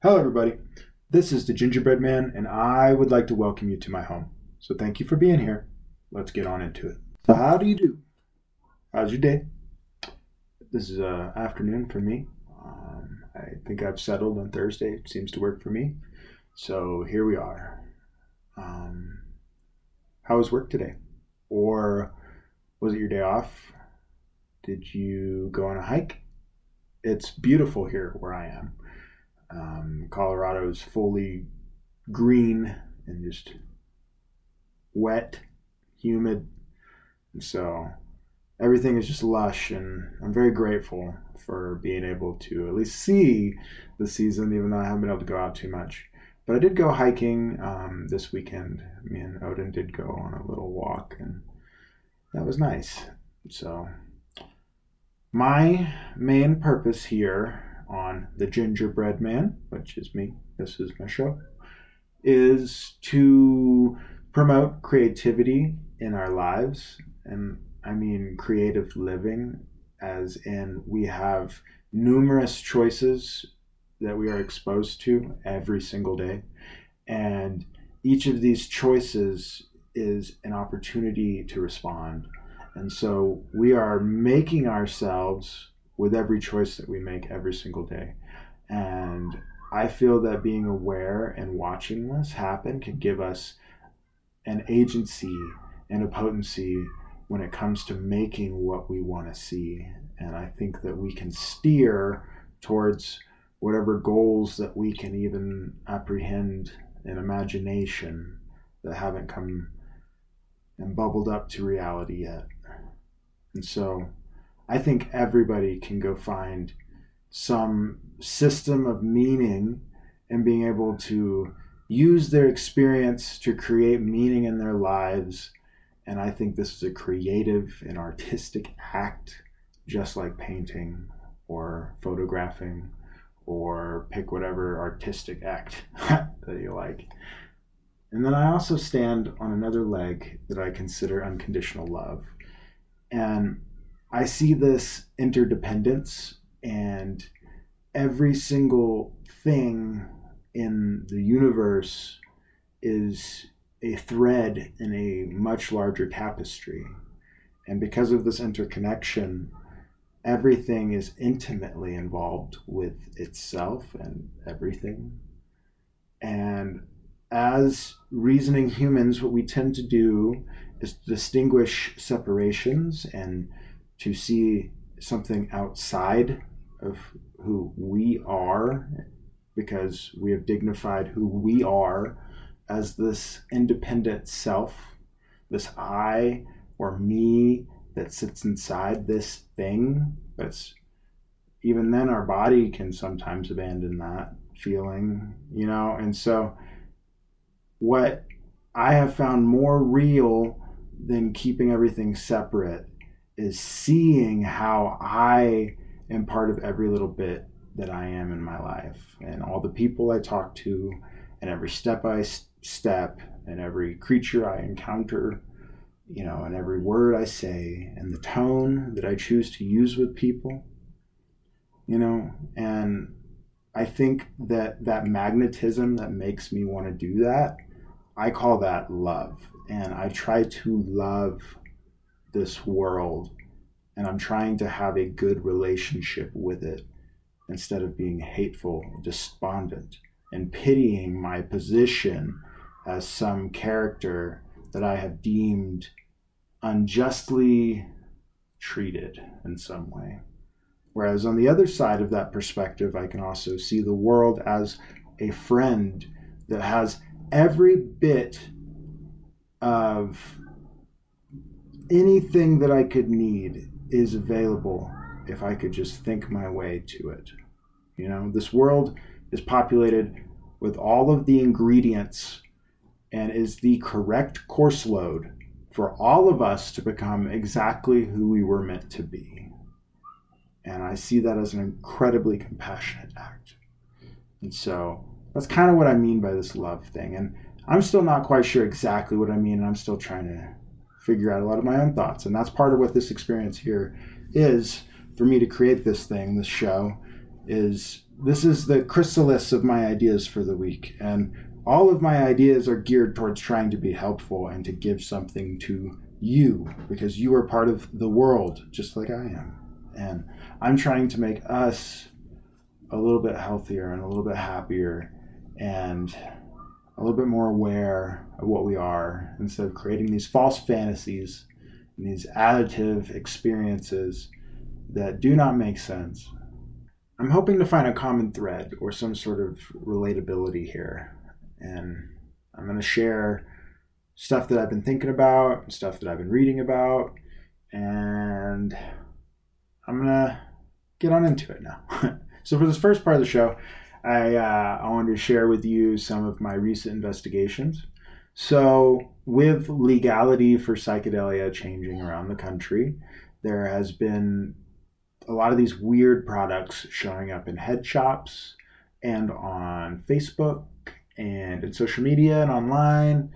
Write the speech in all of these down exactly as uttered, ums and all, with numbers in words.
Hello, everybody. This is the Gingerbread Man, and I would like to welcome you to my home. So thank you for being here. Let's get on into it. So how do you do? How's your day? This is uh, afternoon for me. Um, I think I've settled on Thursday. It seems to work for me. So here we are. Um, how was work today? Or was it your day off? Did you go on a hike? It's beautiful here where I am. Um, Colorado is fully green and just wet, humid, and so everything is just lush, and I'm very grateful for being able to at least see the season, even though I haven't been able to go out too much. But I did go hiking um, this weekend. Me and Odin did go on a little walk, and that was nice. So my main purpose here on the Gingerbread Man, which is me, this is my show, is to promote creativity in our lives. And I mean creative living, as in we have numerous choices that we are exposed to every single day. And each of these choices is an opportunity to respond. And so we are making ourselves with every choice that we make every single day. And I feel that being aware and watching this happen can give us an agency and a potency when it comes to making what we want to see. And I think that we can steer towards whatever goals that we can even apprehend in imagination that haven't come and bubbled up to reality yet. And so I think everybody can go find some system of meaning and being able to use their experience to create meaning in their lives. And I think this is a creative and artistic act, just like painting or photographing, or pick whatever artistic act that you like. And then I also stand on another leg that I consider unconditional love. And I see this interdependence, and every single thing in the universe is a thread in a much larger tapestry. And because of this interconnection, everything is intimately involved with itself and everything. And as reasoning humans, what we tend to do is distinguish separations and to see something outside of who we are, because we have dignified who we are as this independent self, this I or me that sits inside this thing. That's, even then our body can sometimes abandon that feeling, you know. And so what I have found more real than keeping everything separate is seeing how I am part of every little bit that I am in my life, and all the people I talk to, and every step I step, and every creature I encounter, you know, and every word I say, and the tone that I choose to use with people, you know. And I think that that magnetism that makes me want to do that, I call that love. And I try to love this world, and I'm trying to have a good relationship with it instead of being hateful, despondent, and pitying my position as some character that I have deemed unjustly treated in some way. Whereas on the other side of that perspective, I can also see the world as a friend that has every bit of anything that I could need is available if I could just think my way to it. You know, this world is populated with all of the ingredients and is the correct course load for all of us to become exactly who we were meant to be. And I see that as an incredibly compassionate act. And so that's kind of what I mean by this love thing. And I'm still not quite sure exactly what I mean, and I'm still trying to figure out a lot of my own thoughts. And that's part of what this experience here is for me to create this thing, this show, is this is the chrysalis of my ideas for the week. And all of my ideas are geared towards trying to be helpful and to give something to you, because you are part of the world, just like I am. And I'm trying to make us a little bit healthier and a little bit happier and a little bit more aware of what we are, instead of creating these false fantasies and these additive experiences that do not make sense. I'm hoping to find a common thread or some sort of relatability here. And I'm going to share stuff that I've been thinking about, stuff that I've been reading about, and I'm going to get on into it now. So for this first part of the show, I, uh, I wanted to share with you some of my recent investigations. So with legality for psychedelia changing around the country, there has been a lot of these weird products showing up in head shops and on Facebook and in social media and online.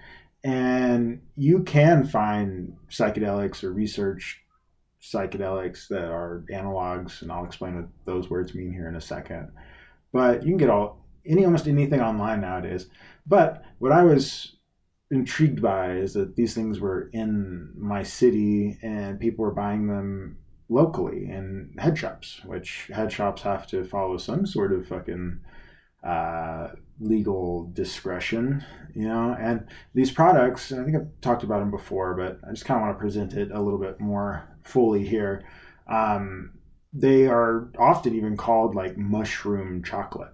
And you can find psychedelics or research psychedelics that are analogs, and I'll explain what those words mean here in a second. But you can get all any almost anything online nowadays. But what I was intrigued by is that these things were in my city and people were buying them locally in head shops, which head shops have to follow some sort of fucking uh, legal discretion, you know. And these products, and I think I've talked about them before, but I just kind of want to present it a little bit more fully here. Um, they are often even called like mushroom chocolate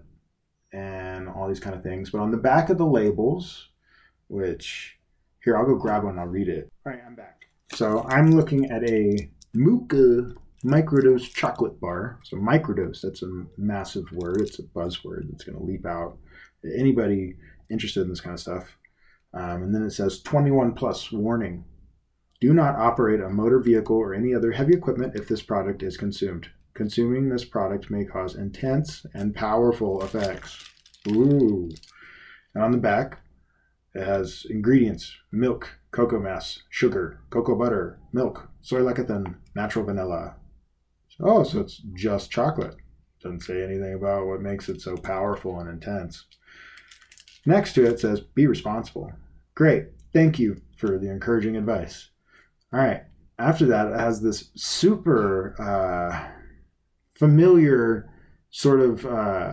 and all these kind of things. But on the back of the labels, which here, I'll go grab one and I'll read it. All right, I'm back. So I'm looking at a Mooka microdose chocolate bar. So microdose, that's a massive word. It's a buzzword that's going to leap out at anybody interested in this kind of stuff. Um, and then it says twenty-one plus warning. Do not operate a motor vehicle or any other heavy equipment if this product is consumed. Consuming this product may cause intense and powerful effects. Ooh. And on the back, it has ingredients: milk, cocoa mass, sugar, cocoa butter, milk, soy lecithin, natural vanilla. Oh, so it's just chocolate. Doesn't say anything about what makes it so powerful and intense. Next to it says, be responsible. Great. Thank you for the encouraging advice. All right. After that, it has this super uh, familiar sort of uh,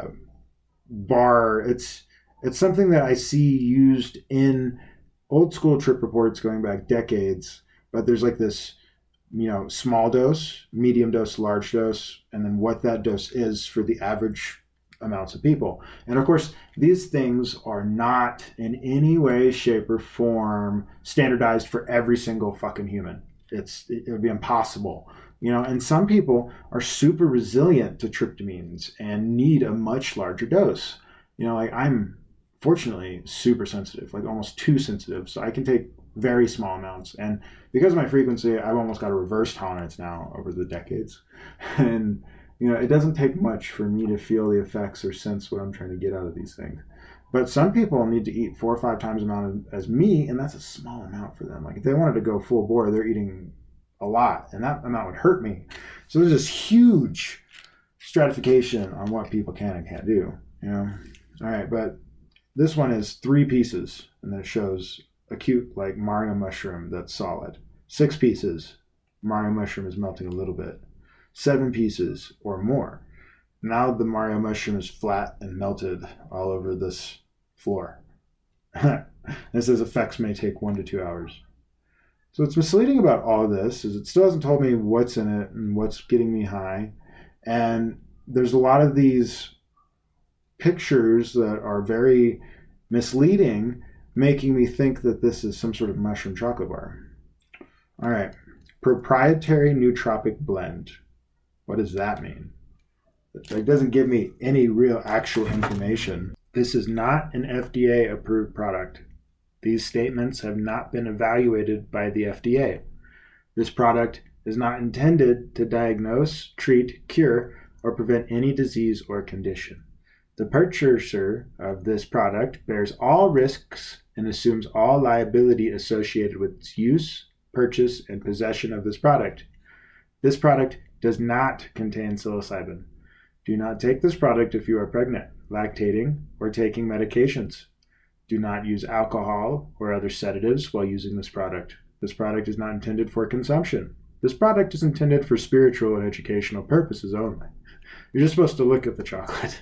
bar. It's it's something that I see used in old school trip reports going back decades, but there's like this, you know, small dose, medium dose, large dose, and then what that dose is for the average amounts of people. And of course, these things are not in any way, shape, or form standardized for every single fucking human. It's it would be impossible, you know. And some people are super resilient to tryptamines and need a much larger dose. You know, like I'm fortunately super sensitive, like almost too sensitive, so I can take very small amounts. And because of my frequency, I've almost got a reverse tolerance now over the decades. And you know, it doesn't take much for me to feel the effects or sense what I'm trying to get out of these things. But some people need to eat four or five times the amount as me, and that's a small amount for them. Like if they wanted to go full bore, they're eating a lot, and that amount would hurt me. So there's this huge stratification on what people can and can't do. You know, all right, but this one is three pieces, and then it shows a cute like Mario mushroom that's solid. Six pieces, Mario mushroom is melting a little bit. Seven pieces or more. Now the Mario mushroom is flat and melted all over this floor. It says effects may take one to two hours. So what's misleading about all of this is it still hasn't told me what's in it and what's getting me high. And there's a lot of these pictures that are very misleading, making me think that this is some sort of mushroom chocolate bar. All right. Proprietary nootropic blend. What does that mean? It doesn't give me any real actual information. This is not an F D A approved product. These statements have not been evaluated by the F D A. This product is not intended to diagnose, treat, cure, or prevent any disease or condition. The purchaser of this product bears all risks and assumes all liability associated with its use, purchase, and possession of this product. This product does not contain psilocybin. Do not take this product if you are pregnant, lactating, or taking medications. Do not use alcohol or other sedatives while using this product. This product is not intended for consumption. This product is intended for spiritual and educational purposes only. You're just supposed to look at the chocolate.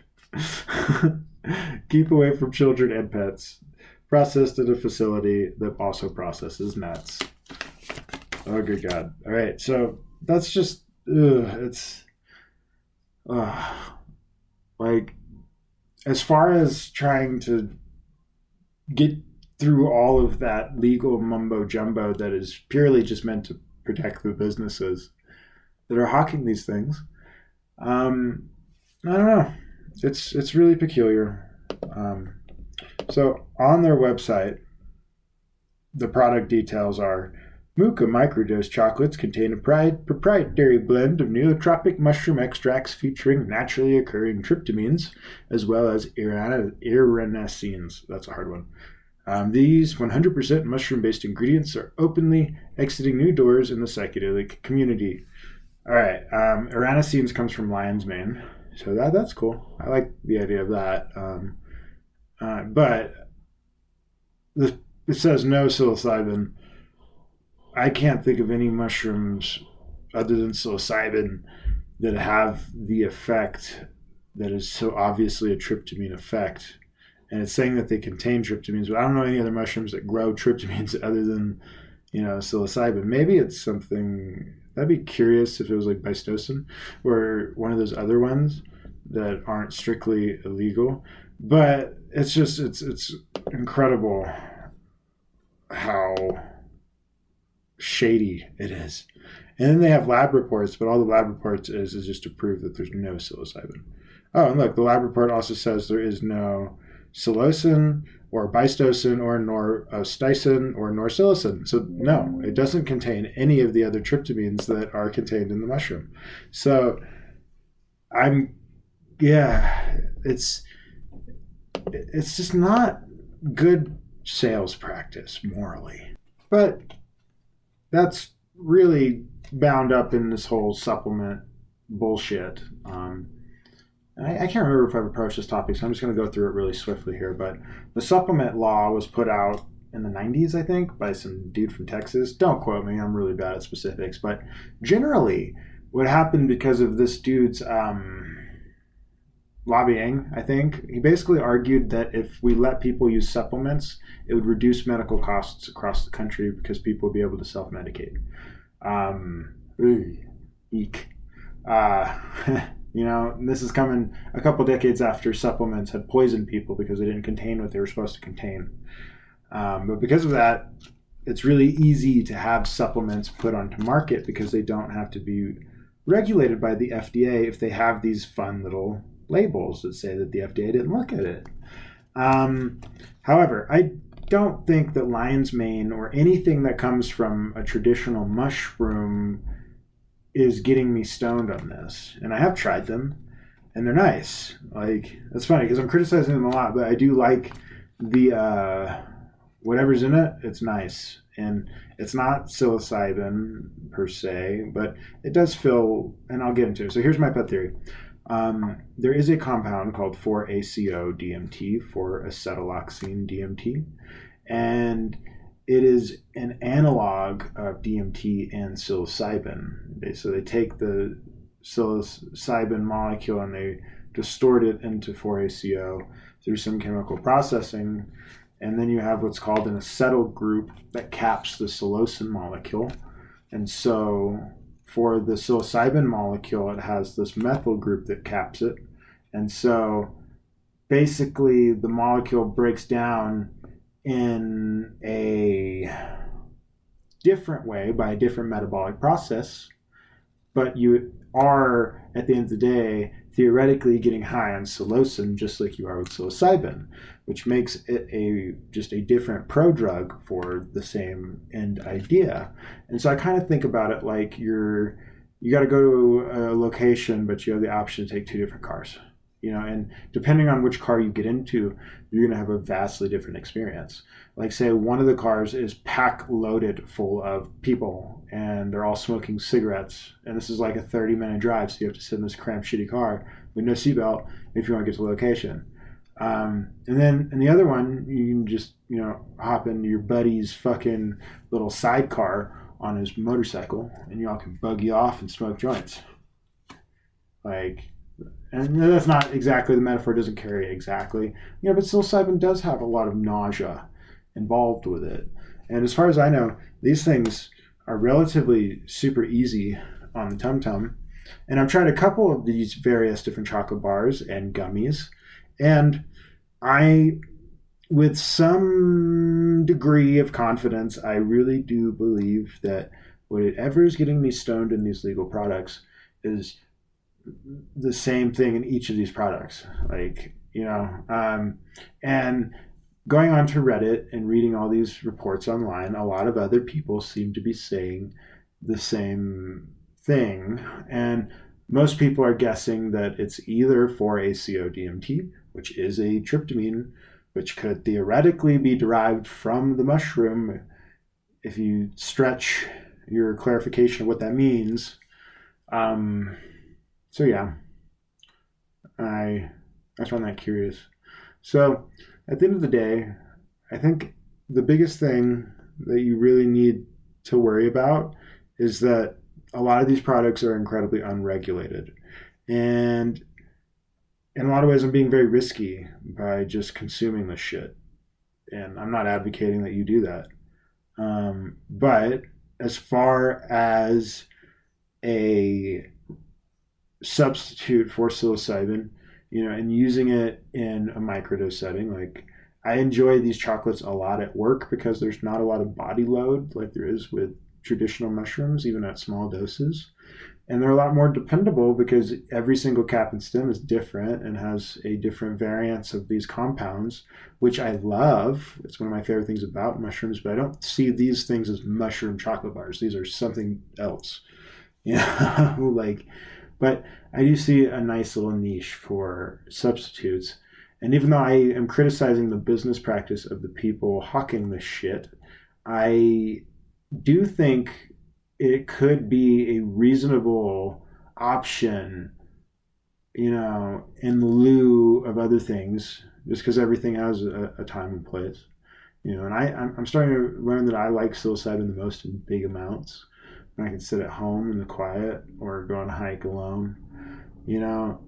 Keep away from children and pets. Processed at a facility that also processes nuts. Oh, good God. All right, so that's just, ugh, it's, uh, like, as far as trying to get through all of that legal mumbo jumbo that is purely just meant to protect the businesses that are hawking these things, um, I don't know. It's it's really peculiar. Um, so on their website, the product details are: Mooka microdose chocolates contain a proprietary blend of nootropic mushroom extracts featuring naturally occurring tryptamines, as well as iranacines. That's a hard one. Um, these one hundred percent mushroom-based ingredients are openly exiting new doors in the psychedelic community. All right, um, iranacines comes from lion's mane, so that that's cool. I like the idea of that. Um, uh, but this, it says no psilocybin. I can't think of any mushrooms other than psilocybin that have the effect that is so obviously a tryptamine effect. And it's saying that they contain tryptamines, but I don't know any other mushrooms that grow tryptamines other than, you know, psilocybin. Maybe it's something, I'd be curious if it was like Bistocin or one of those other ones that aren't strictly illegal. But it's just, it's it's incredible how shady it is. And then they have lab reports, but all the lab reports is is just to prove that there's no psilocybin. Oh, and look, the lab report also says there is no psilocin or bistocin or norosticin or norpsilocin. So no, it doesn't contain any of the other tryptamines that are contained in the mushroom. So I'm, yeah, it's it's just not good sales practice morally. But that's really bound up in this whole supplement bullshit. Um, I, I can't remember if I've approached this topic, so I'm just going to go through it really swiftly here. But the supplement law was put out in the nineties, I think, by some dude from Texas. Don't quote me. I'm really bad at specifics. But generally, what happened because of this dude's um, lobbying, I think, he basically argued that if we let people use supplements, it would reduce medical costs across the country because people would be able to self-medicate. Um, eek. Uh, you know, this is coming a couple decades after supplements had poisoned people because they didn't contain what they were supposed to contain. Um, but because of that, it's really easy to have supplements put onto market because they don't have to be regulated by the F D A if they have these fun little labels that say that the F D A didn't look at it. Um, however, I don't think that lion's mane or anything that comes from a traditional mushroom is getting me stoned on this. And I have tried them, and they're nice. Like, that's funny because I'm criticizing them a lot, but I do like the uh, whatever's in it. It's nice, and it's not psilocybin per se, but it does feel. And I'll get into it. So here's my pet theory. Um, there is a compound called four A C O D M T, four acetyloxine D M T, and it is an analog of D M T and psilocybin. They, so they take the psilocybin molecule and they distort it into four A C O through some chemical processing, and then you have what's called an acetyl group that caps the psilocin molecule. And so for the psilocybin molecule, it has this methyl group that caps it. And so basically the molecule breaks down in a different way by a different metabolic process, but you are, at the end of the day, theoretically getting high on psilocin just like you are with psilocybin, which makes it a just a different prodrug for the same end idea. And so I kind of think about it like you're you got to go to a location, but you have the option to take two different cars. You know, and depending on which car you get into, you're going to have a vastly different experience. Like, say, one of the cars is pack loaded full of people, and they're all smoking cigarettes. And this is like a thirty minute drive, so you have to sit in this cramped, shitty car with no seatbelt if you want to get to the location. Um, and then in the other one, you can just, you know, hop into your buddy's fucking little sidecar on his motorcycle, and y'all can buggy off and smoke joints. Like, and that's not exactly, the metaphor doesn't carry exactly, you know, but psilocybin does have a lot of nausea involved with it. And as far as I know, these things are relatively super easy on the Tum Tum. And I've tried a couple of these various different chocolate bars and gummies. And I, with some degree of confidence, I really do believe that whatever is getting me stoned in these legal products is the same thing in each of these products. Like, you know, um, and going on to Reddit and reading all these reports online, a lot of other people seem to be saying the same thing. And most people are guessing that it's either four A C O D M T, which is a tryptamine, which could theoretically be derived from the mushroom if you stretch your clarification of what that means. Um, so yeah, I I found that curious. So at the end of the day, I think the biggest thing that you really need to worry about is that a lot of these products are incredibly unregulated. And in a lot of ways, I'm being very risky by just consuming this shit. And I'm not advocating that you do that. Um, but as far as a substitute for psilocybin, you know, and using it in a microdose setting, like, I enjoy these chocolates a lot at work because there's not a lot of body load like there is with traditional mushrooms, even at small doses. And they're a lot more dependable because every single cap and stem is different and has a different variance of these compounds, which I love. It's one of my favorite things about mushrooms, but I don't see these things as mushroom chocolate bars. These are something else. You know, like, but I do see a nice little niche for substitutes. And even though I am criticizing the business practice of the people hawking this shit, I do think it could be a reasonable option, you know, in lieu of other things, just because everything has a, a time and place, you know. And I, I'm starting to learn that I like psilocybin the most in big amounts. When I can sit at home in the quiet or go on a hike alone, you know.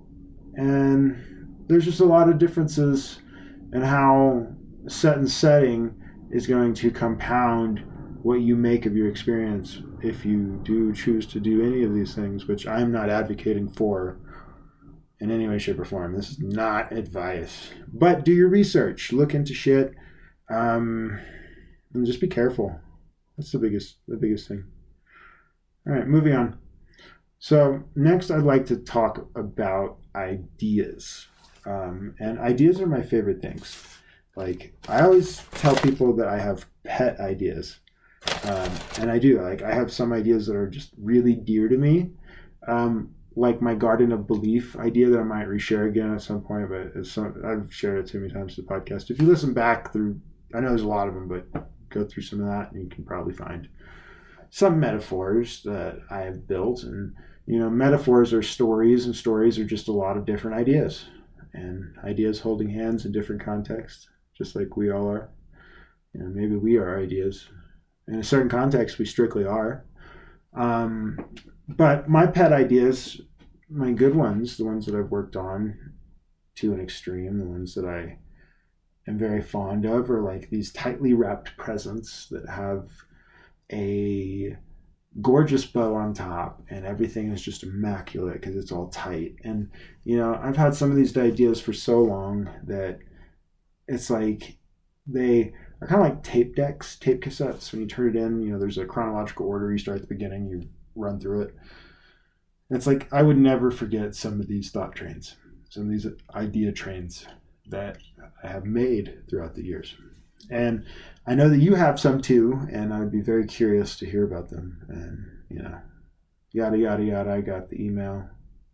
And there's just a lot of differences in how set and setting is going to compound what you make of your experience if you do choose to do any of these things, which I'm not advocating for in any way, shape, or form. This is not advice. But do your research. Look into shit. Um, and just be careful. That's the biggest, the biggest thing. All right, moving on. So next I'd like to talk about ideas. Um, and ideas are my favorite things. Like, I always tell people that I have pet ideas. Um, and I do. Like, I have some ideas that are just really dear to me. Um, like my Garden of Belief idea that I might reshare again at some point, but it's some, I've shared it too many times to the podcast. If you listen back through, I know there's a lot of them, but go through some of that and you can probably find some metaphors that I have built. And, you know, metaphors are stories, and stories are just a lot of different ideas, and ideas holding hands in different contexts, just like we all are. You know, maybe we are ideas. In a certain context, we strictly are. Um, but my pet ideas, my good ones, the ones that I've worked on to an extreme, the ones that I am very fond of, are like these tightly wrapped presents that have a gorgeous bow on top, and everything is just immaculate because it's all tight. And, you know, I've had some of these ideas for so long that it's like they are kind of like tape decks, tape cassettes. When you turn it in, you know, there's a chronological order. You start at the beginning, you run through it. And it's like, I would never forget some of these thought trains, some of these idea trains that I have made throughout the years. And I know that you have some too, and I would be very curious to hear about them. And, you know, yada, yada, yada. I got the email.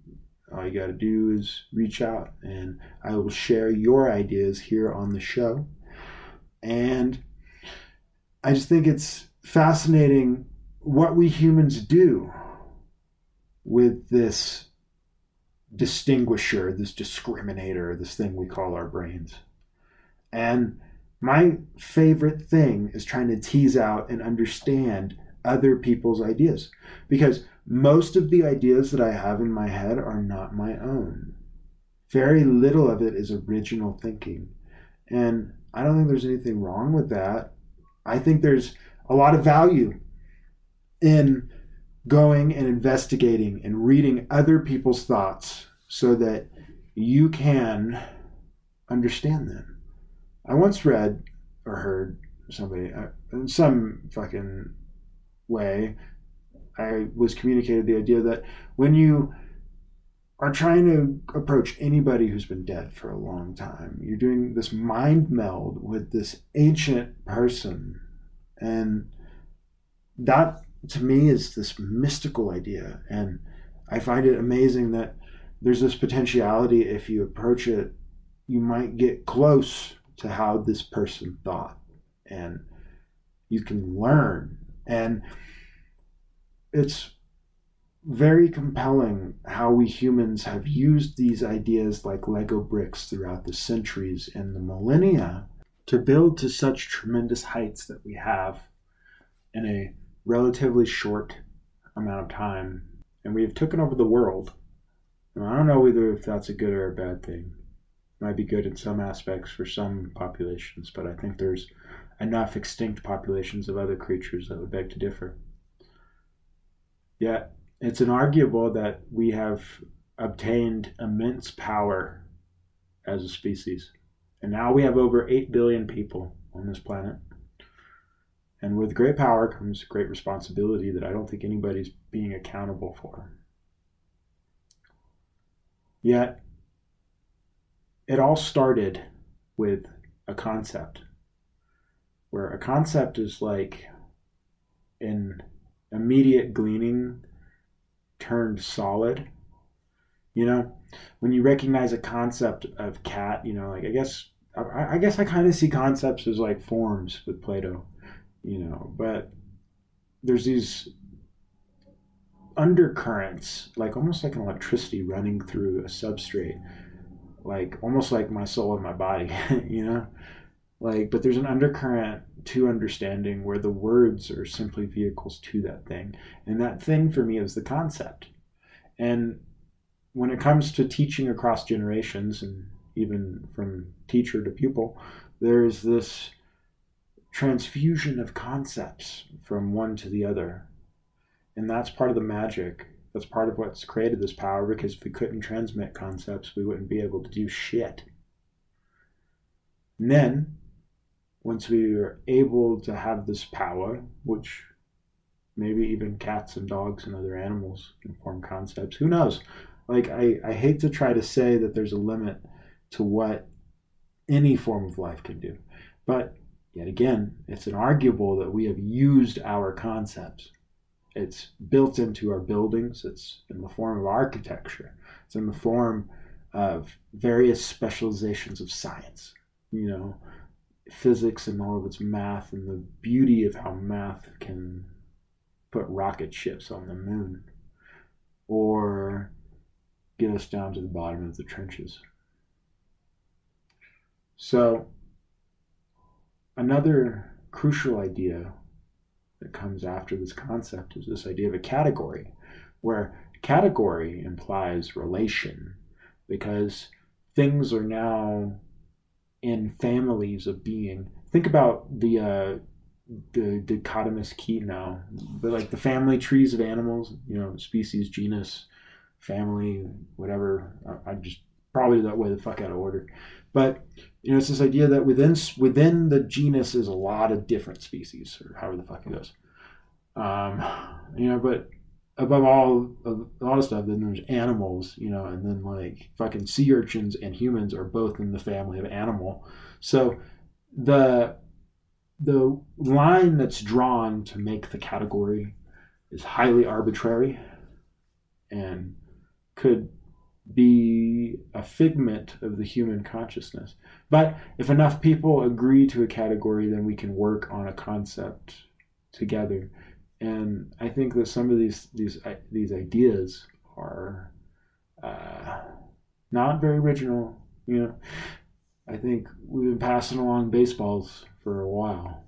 All you got to do is reach out, and I will share your ideas here on the show. And I just think it's fascinating what we humans do with this distinguisher, this discriminator, this thing we call our brains. And my favorite thing is trying to tease out and understand other people's ideas, because most of the ideas that I have in my head are not my own. Very little of it is original thinking. And I don't think there's anything wrong with that. I think there's a lot of value in going and investigating and reading other people's thoughts so that you can understand them. I once read or heard somebody, uh, in some fucking way, I was communicated the idea that when you are trying to approach anybody who's been dead for a long time, you're doing this mind meld with this ancient person. And that, to me, is this mystical idea. And I find it amazing that there's this potentiality, if you approach it, you might get close to how this person thought. And you can learn. And it's very compelling how we humans have used these ideas like Lego bricks throughout the centuries and the millennia to build to such tremendous heights that we have in a relatively short amount of time. And we have taken over the world. And I don't know whether if that's a good or a bad thing. It might be good in some aspects for some populations, but I think there's enough extinct populations of other creatures that would beg to differ. Yet, it's inarguable that we have obtained immense power as a species. And now we have over eight billion people on this planet. And with great power comes great responsibility that I don't think anybody's being accountable for. Yet, it all started with a concept, where a concept is like an immediate gleaning turned solid. You know, when you recognize a concept of cat, you know, like I guess I, I guess I kind of see concepts as like forms with Plato, you know, but there's these undercurrents, like almost like an electricity running through a substrate, like almost like my soul and my body, you know, like, but there's an undercurrent to understanding where the words are simply vehicles to that thing. And that thing for me is the concept. And when it comes to teaching across generations, and even from teacher to pupil, there's this transfusion of concepts from one to the other. And that's part of the magic. That's part of what's created this power, because if we couldn't transmit concepts, we wouldn't be able to do shit. And then, once we are able to have this power, which maybe even cats and dogs and other animals can form concepts, who knows? Like, I, I hate to try to say that there's a limit to what any form of life can do. But yet again, it's inarguable that we have used our concepts. It's built into our buildings. It's in the form of architecture. It's in the form of various specializations of science, you know, physics and all of its math, and the beauty of how math can put rocket ships on the moon or get us down to the bottom of the trenches. So another crucial idea that comes after this concept is this idea of a category, where category implies relation, because things are now in families of being. Think about the uh, the dichotomous key now, but like the family trees of animals, you know, species, genus, family, whatever. I, I just probably that way the fuck out of order. But you know, it's this idea that within within the genus is a lot of different species, or however the fuck it goes. Um, you know, but above all a lot of stuff, then there's animals, you know, and then like fucking sea urchins and humans are both in the family of animal. So the the line that's drawn to make the category is highly arbitrary and could be a figment of the human consciousness. But if enough people agree to a category, then we can work on a concept together. And I think that some of these these these ideas are uh, not very original. You know, I think we've been passing along baseballs for a while.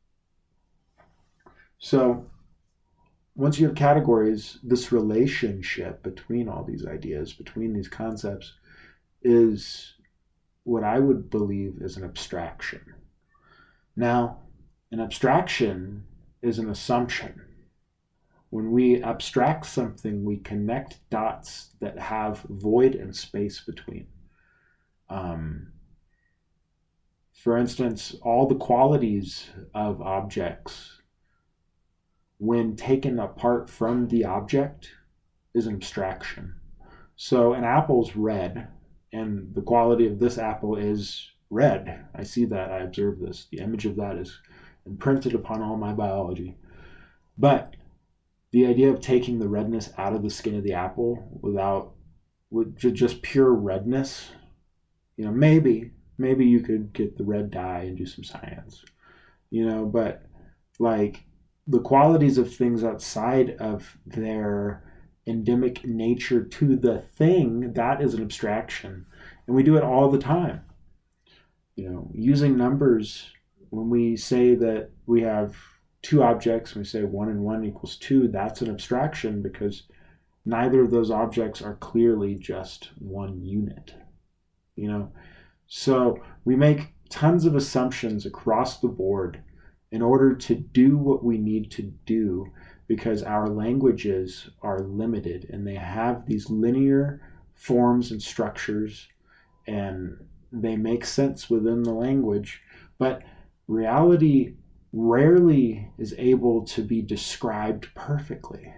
So once you have categories, this relationship between all these ideas, between these concepts, is what I would believe is an abstraction. Now, an abstraction is an assumption. When we abstract something, we connect dots that have void and space between. Um, for instance, all the qualities of objects, when taken apart from the object, is an abstraction. So an apple's red, and the quality of this apple is red. I see that, I observe this. The image of that is imprinted upon all my biology. But the idea of taking the redness out of the skin of the apple without, with just pure redness, you know, maybe, maybe you could get the red dye and do some science, you know, but like the qualities of things outside of their endemic nature to the thing, that is an abstraction. And we do it all the time. You know, using numbers, when we say that we have two objects, and we say one and one equals two, that's an abstraction because neither of those objects are clearly just one unit. You know, so we make tons of assumptions across the board in order to do what we need to do because our languages are limited and they have these linear forms and structures and they make sense within the language, but reality rarely is able to be described perfectly.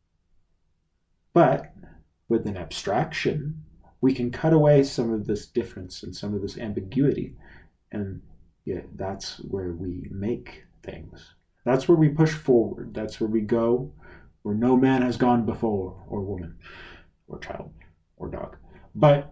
But with an abstraction, we can cut away some of this difference and some of this ambiguity. And yeah, that's where we make things. That's where we push forward. That's where we go, where no man has gone before, or woman, or child, or dog. But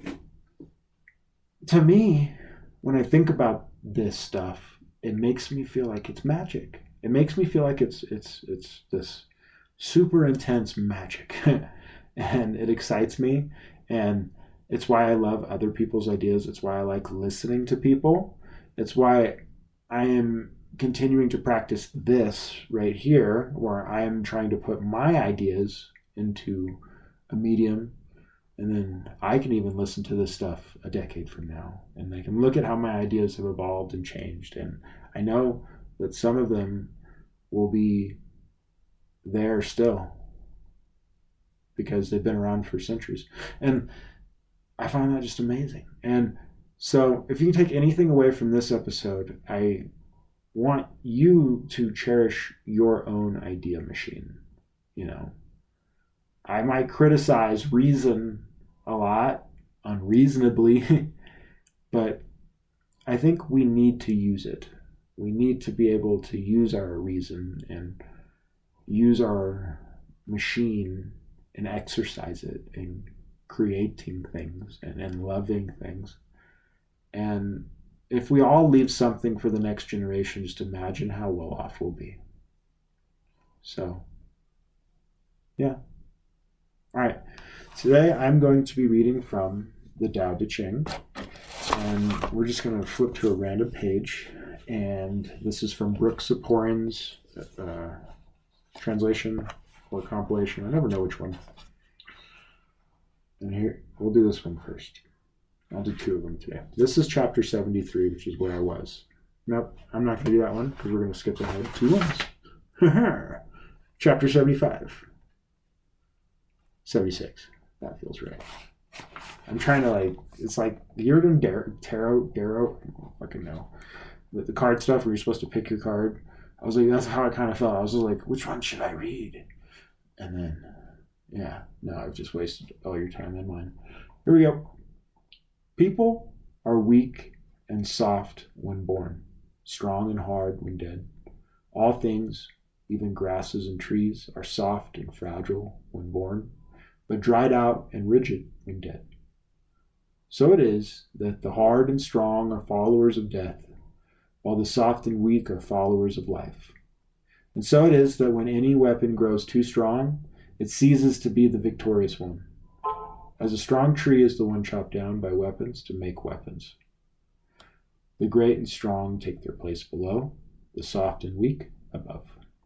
to me, when I think about this stuff, it makes me feel like it's magic. It makes me feel like it's it's it's this super intense magic. And it excites me. And it's why I love other people's ideas. It's why I like listening to people. It's why I am continuing to practice this right here, where I am trying to put my ideas into a medium. And then I can even listen to this stuff a decade from now. And I can look at how my ideas have evolved and changed. And I know that some of them will be there still, because they've been around for centuries. And I find that just amazing. And so if you can take anything away from this episode, I want you to cherish your own idea machine. You know, I might criticize reason a lot, unreasonably, but I think we need to use it. We need to be able to use our reason and use our machine and exercise it in creating things and, and loving things. And if we all leave something for the next generation, just imagine how well off we'll be. So, yeah. All right. Today I'm going to be reading from the Tao Te Ching. And we're just going to flip to a random page. And this is from Brooke Saporin's uh, translation or compilation. I never know which one. And here, we'll do this one first. I'll do two of them today. This is chapter seventy-three, which is where I was. Nope, I'm not going to do that one because we're going to skip ahead two ones. Chapter seventy-five. seventy-six. That feels right. I'm trying to like, it's like, you ever done Dar- Tarot, Darrow? I don't fucking know. With the card stuff where you're supposed to pick your card. I was like, that's how I kind of felt. I was just like, which one should I read? And then, yeah, no, I've just wasted all your time and mine. Here we go. People are weak and soft when born, strong and hard when dead. All things, even grasses and trees, are soft and fragile when born, but dried out and rigid when dead. So it is that the hard and strong are followers of death, while the soft and weak are followers of life. And so it is that when any weapon grows too strong, it ceases to be the victorious one, as a strong tree is the one chopped down by weapons to make weapons. The great and strong take their place below, the soft and weak above.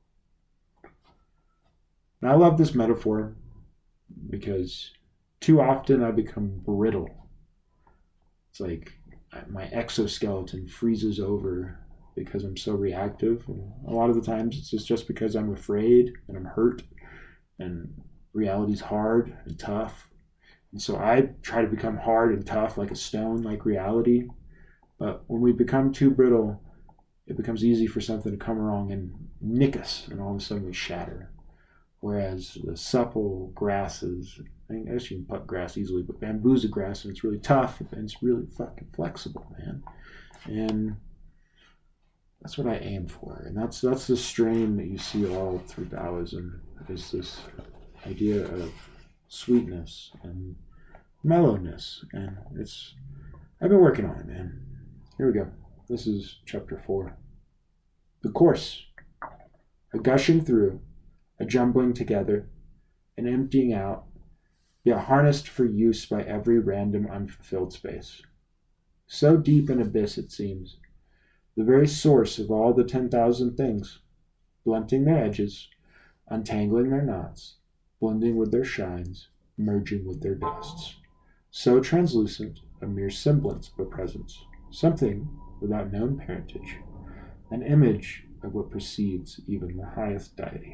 And I love this metaphor because too often I become brittle. It's like my exoskeleton freezes over because I'm so reactive. And a lot of the times it's just, just because I'm afraid and I'm hurt and reality's hard and tough. And so I try to become hard and tough like a stone, like reality. But when we become too brittle, it becomes easy for something to come along and nick us, and all of a sudden we shatter. Whereas the supple grasses, I guess you can pluck grass easily, but bamboo's a grass and it's really tough and it's really fucking flexible, man. And that's what I aim for. And that's that's the strain that you see all through Taoism, is this idea of sweetness and mellowness. And it's, I've been working on it, man. Here we go. This is chapter four. The course. A gushing through, a jumbling together, an emptying out, yet harnessed for use by every random unfulfilled space. So deep an abyss it seems, the very source of all the ten thousand things, blunting their edges, untangling their knots, blending with their shines, merging with their dusts. So translucent, a mere semblance of a presence, something without known parentage, an image of what precedes even the highest deity.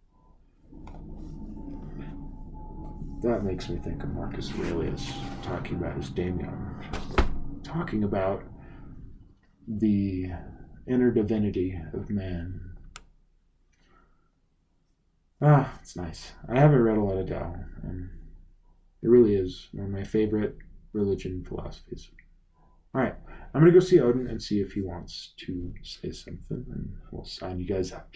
That makes me think of Marcus Aurelius talking about his daemon, talking about the inner divinity of man. Ah, it's nice. I haven't read a lot of Tao, and it really is one of my favorite religion philosophies. All right, I'm going to go see Odin and see if he wants to say something, and we'll sign you guys out.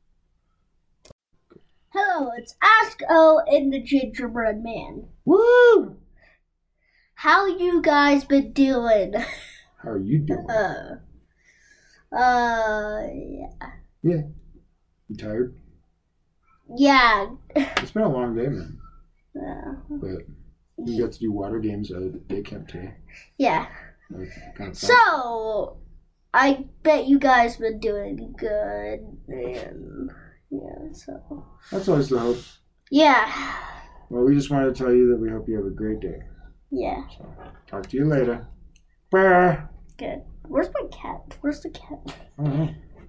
Hello, it's Ask O and the Gingerbread Man. Woo! How you guys been doing? How are you doing? Uh, uh, yeah. Yeah. You tired? Yeah. It's been a long day, man. Uh, But you got to do water games at a day camp today. yeah. Like, kind of fun. So, I bet you guys been doing good, and yeah, so. That's always the hope. Yeah. Well, we just wanted to tell you that we hope you have a great day. Yeah. So, talk to you later. Bye. Good. Where's my cat? Where's the cat? I don't know.